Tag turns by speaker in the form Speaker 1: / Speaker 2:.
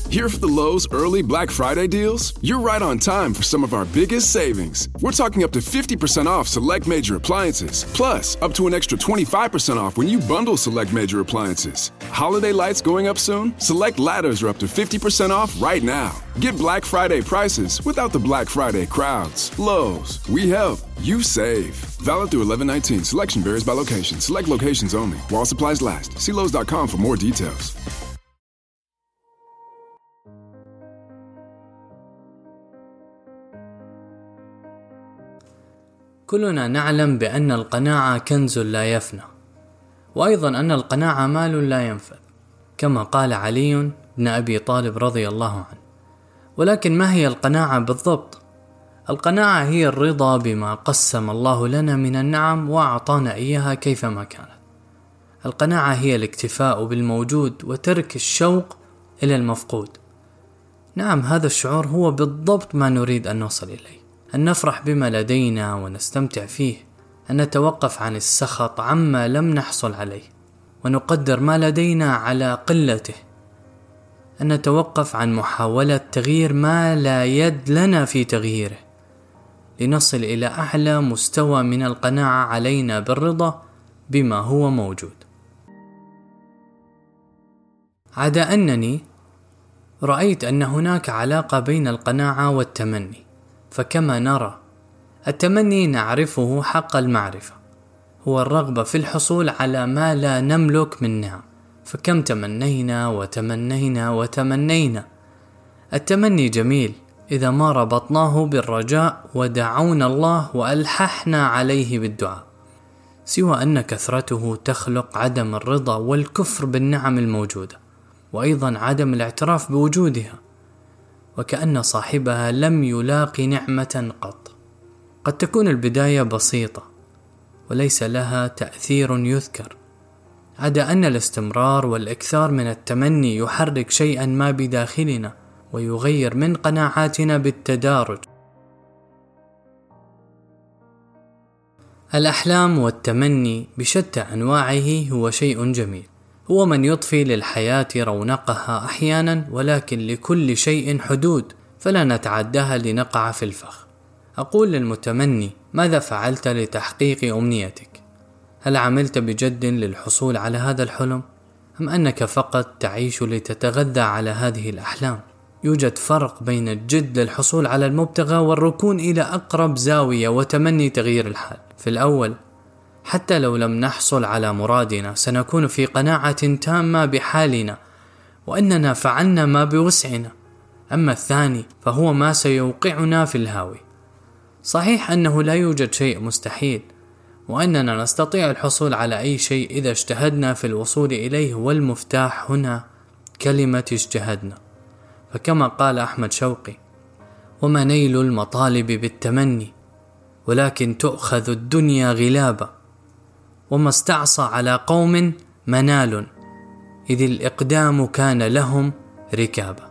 Speaker 1: Here for the Lowe's early Black Friday deals? You're right on time for some of our biggest savings. We're talking up to 50% off select major appliances, plus up to an extra 25% off when you bundle select major appliances. Holiday lights going up soon? Select ladders are up to 50% off right now. Get Black Friday prices without the Black Friday crowds. Lowe's, we help, you save. Valid through 11/19. Selection varies by location. Select locations only. While supplies last. See Lowe's.com for more details.
Speaker 2: كلنا نعلم بأن القناعة كنز لا يفنى، وأيضا أن القناعة مال لا ينفذ، كما قال علي بن أبي طالب رضي الله عنه. ولكن ما هي القناعة بالضبط؟ القناعة هي الرضا بما قسم الله لنا من النعم وأعطانا إياها كيفما كانت. القناعة هي الاكتفاء بالموجود وترك الشوق إلى المفقود. نعم، هذا الشعور هو بالضبط ما نريد أن نوصل إليه، أن نفرح بما لدينا ونستمتع فيه، أن نتوقف عن السخط عما لم نحصل عليه، ونقدر ما لدينا على قلته، أن نتوقف عن محاولة تغيير ما لا يد لنا في تغييره، لنصل إلى أعلى مستوى من القناعة. علينا بالرضا بما هو موجود. عدا أنني رأيت أن هناك علاقة بين القناعة والتمني، فكما نرى التمني نعرفه حق المعرفة، هو الرغبة في الحصول على ما لا نملك من نعم، فكم تمنينا وتمنينا وتمنينا. التمني جميل إذا ما ربطناه بالرجاء ودعونا الله وألححنا عليه بالدعاء، سوى أن كثرته تخلق عدم الرضا والكفر بالنعم الموجودة، وأيضا عدم الاعتراف بوجودها، وكأن صاحبها لم يلاقي نعمة قط. قد تكون البداية بسيطة وليس لها تأثير يذكر، عدا أن الاستمرار والإكثار من التمني يحرك شيئا ما بداخلنا ويغير من قناعاتنا بالتدارج. الأحلام والتمني بشتى أنواعه هو شيء جميل، هو من يضفي للحياة رونقها أحيانا، ولكن لكل شيء حدود فلا نتعداها لنقع في الفخ. أقول للمتمني: ماذا فعلت لتحقيق أمنيتك؟ هل عملت بجد للحصول على هذا الحلم؟ أم أنك فقط تعيش لتتغذى على هذه الأحلام؟ يوجد فرق بين الجد للحصول على المبتغى والركون إلى أقرب زاوية وتمني تغيير الحال. في الأول حتى لو لم نحصل على مرادنا سنكون في قناعة تامة بحالنا وأننا فعلنا ما بوسعنا. أما الثاني فهو ما سيوقعنا في الهاوي. صحيح أنه لا يوجد شيء مستحيل، وأننا نستطيع الحصول على أي شيء إذا اجتهدنا في الوصول إليه، والمفتاح هنا كلمة اجتهدنا. فكما قال أحمد شوقي: وما نيل المطالب بالتمني، ولكن تؤخذ الدنيا غلابا، وما استعصى على قوم منال، إذ الإقدام كان لهم ركابا.